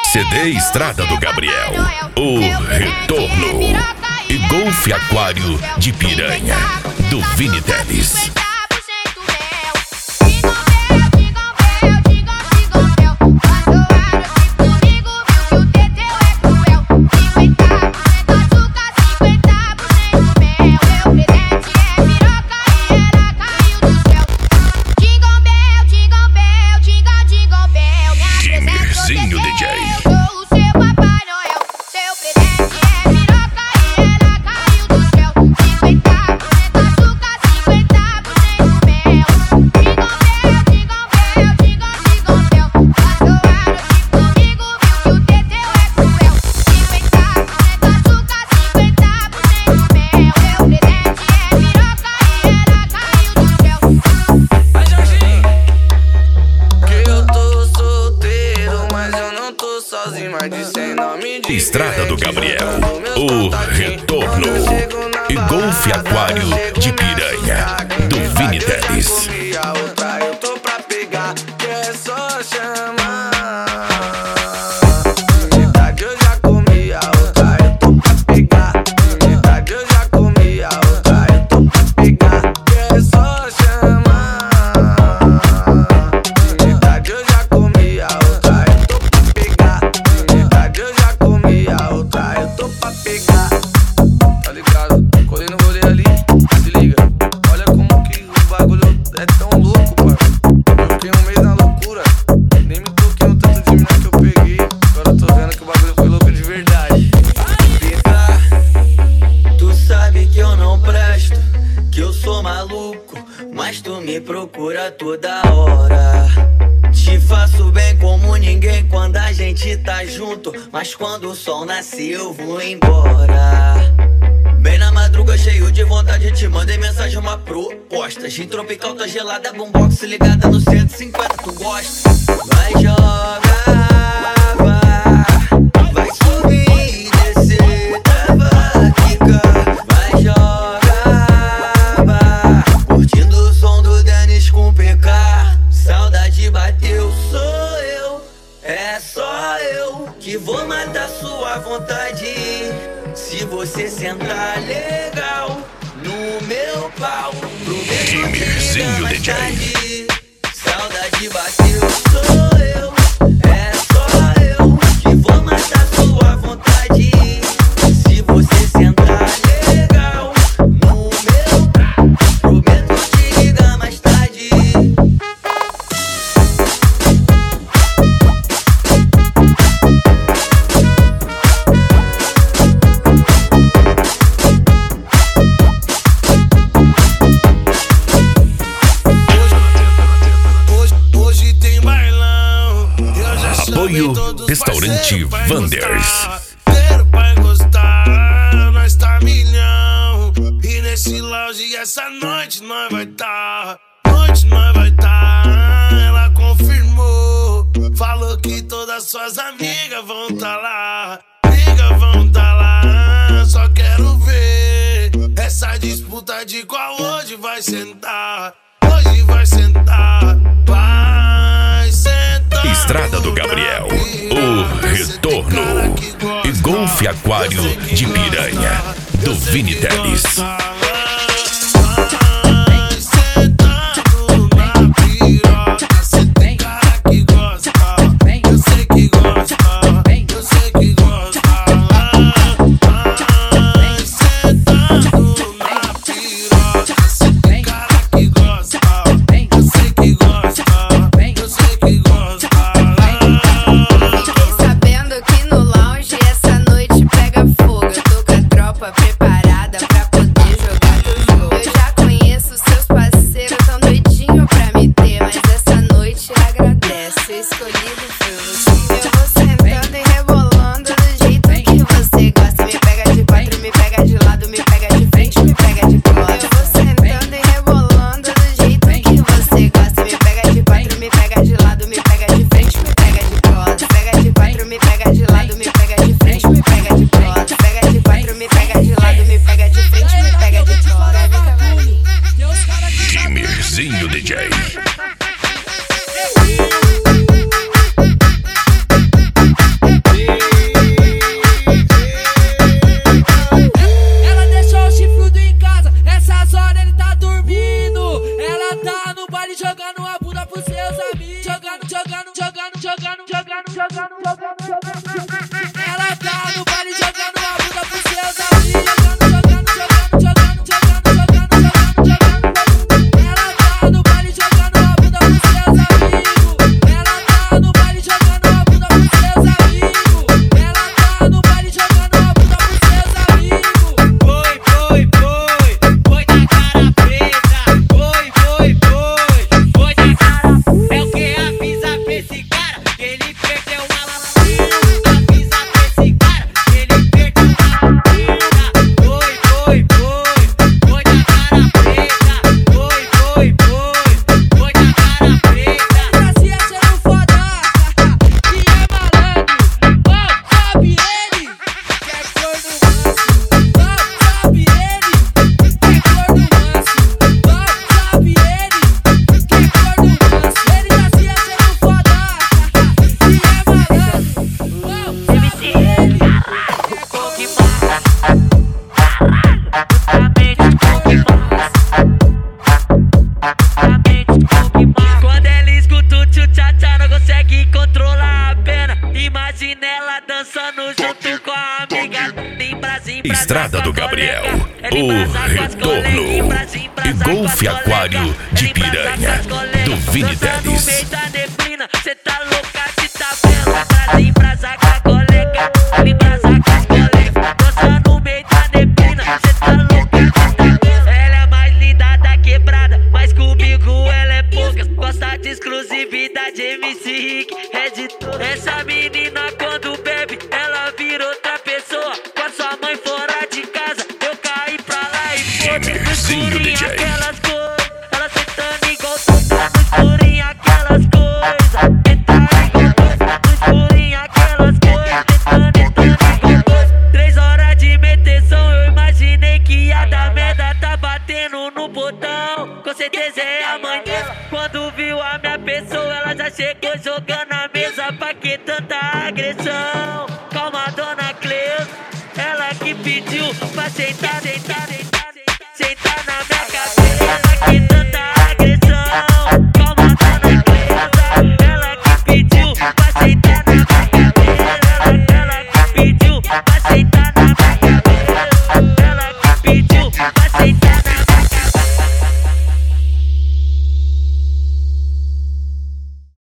CD Estrada do Gabriel, o retorno. E Golfe Aquário de Piranha, do Vini Teles. Estrada do Gabriel, o retorno. E Golfe Aquário de Piranha, do Vini Teles. Eu tô pra pegar, que é só chamar. Metade eu já comi, a outra eu tô pra pegar. Metade eu já comi, a outra eu tô pra pegar, que é só chamar. Metade eu já comi, a outra eu tô pra pegar. Metade eu já comi, a outra eu tô pra pegar. Tá ligado? Colei no rolê ali, se liga. Olha como que o bagulho é tão louco, mano. Eu fiquei no meio da loucura, nem me toquei no tanto de mina que eu peguei. Agora eu tô vendo que o bagulho foi louco de verdade. Tu sabe que eu não presto, que eu sou maluco, mas tu me procura toda hora. Te faço bem como ninguém quando a gente tá junto, mas quando o sol nasce eu vou embora. Bem na madruga, cheio de vontade, te mandei mensagem, uma proposta. Gin tropical, tá gelada, boombox ligada no 150, tu gosta? Vai jogar, vai subir, descer, trava, quica. Vai jogar, curtindo o som do Dennis com PK. Saudade bateu, sou eu, é só eu que vou matar sua vontade. Se você sentar legal no meu pau, prometo te ligar mais tarde. Saudade bateu, sou eu, é só eu que vou matar sua vontade. Se você sentar legal no meu pau, prometo te ligar mais tarde. Apoio Restaurante Wanders. Quero pra encostar, nós tá milhão. E nesse lounge essa noite nós vai tá. Noite nós vai tá. Ela confirmou, falou que todas suas amigas vão tá lá. Amigas vão tá lá. Só quero ver essa disputa de qual hoje vai sentar. Hoje vai sentar, vai sentar. Estrada do Gabriel, o retorno. E Golfe Aquário de Piranha, do Vini Teles. Preparada pra poder jogar. Estrada do Gabriel, o retorno. E Golfe Aquário de Piranha, do Vini Teles. Cê tá louca de tabela, pra embrasar com a colega, embrasar com as colegas, dança no meio da neblina, cê tá louca de tabela. Ela é mais linda da quebrada, mas comigo ela é pouca, gosta de exclusividade, MC Rick, é de toda. Essa menina quando bebe, ela vira outra pessoa, com a sua mãe fora de casa, eu caí pra lá e Ginerzinho DJ. aquelas coisas, ela sentando igual tudo, no escurinho aquelas coisas, no escurinho aquelas coisas, tentando igual doido. 3 horas de meteção, eu imaginei que ia dar merda, tá batendo no botão, com certeza é a mãe dela. Quando viu a minha pessoa, ela já chegou jogando a mesa, pra que tanta agressão? Calma, dona Cleusa, ela que pediu pra sentar, sentar, sentar, sentar na minha cabeça, pra que tanta agressão? Calma, dona Cleusa, ela que pediu pra sentar na minha cabeça, ela que pediu pra sentar.